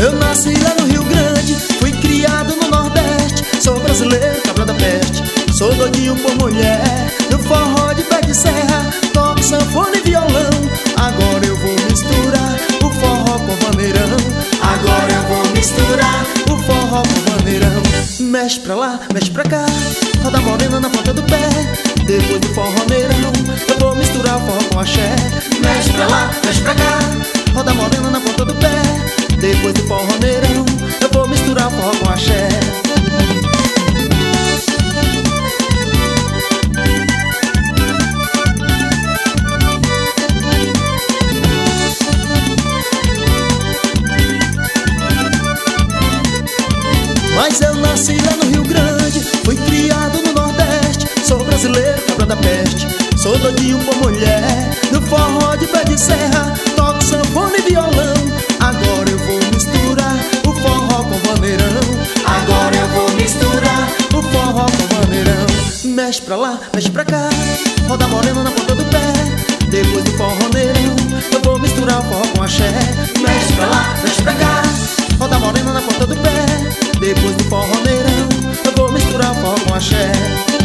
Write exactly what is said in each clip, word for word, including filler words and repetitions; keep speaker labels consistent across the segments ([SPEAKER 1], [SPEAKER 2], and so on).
[SPEAKER 1] Eu nasci lá no Rio Grande, fui criado no Nordeste. Sou brasileiro, cabra da peste. Sou doidinho por mulher, no forró de pé de serra. Toco sanfona e violão. Agora eu vou misturar o forró com vaneirão. Agora eu vou misturar o forró com vaneirão. Mexe pra lá, mexe pra cá, roda morena na ponta do pé. Depois do forroneirão, eu vou misturar o forró com axé. Mexe pra lá, mexe pra cá, roda morena na ponta do pé. Depois do forroneirão, eu vou misturar o forró com axé. Mas eu nasci lá no Rio Grande, fui criado no Nordeste. Sou brasileiro, cabra da peste. Sou doidinho por mulher, no forró de pé de serra. Toco sanfona e violão. Agora eu vou misturar o forró com vaneirão. Agora eu vou misturar o forró com vaneirão. Mexe pra lá, mexe pra cá, roda morena na ponta do pé. Depois do forroneirão, eu vou misturar o forró com axé. Mexe pra lá, mexe pra cá, roda morena na ponta do pé. Depois do forroneirão, eu vou misturar o forró com axé.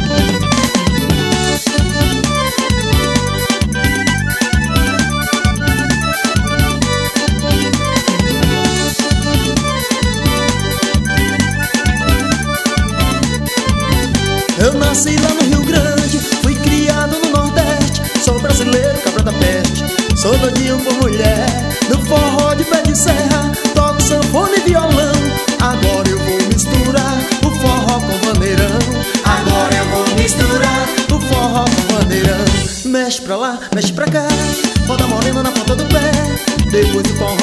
[SPEAKER 1] Eu nasci lá no Rio Grande, fui criado no Nordeste. Sou brasileiro, cabra da peste. Sou doidinho por mulher, no forró de pé de serra. Toco sanfona e violão. Agora eu vou misturar o forró com vaneirão. Agora eu vou misturar o forró com vaneirão. Mexe pra lá, mexe pra cá, roda morena na ponta do pé. Depois do forró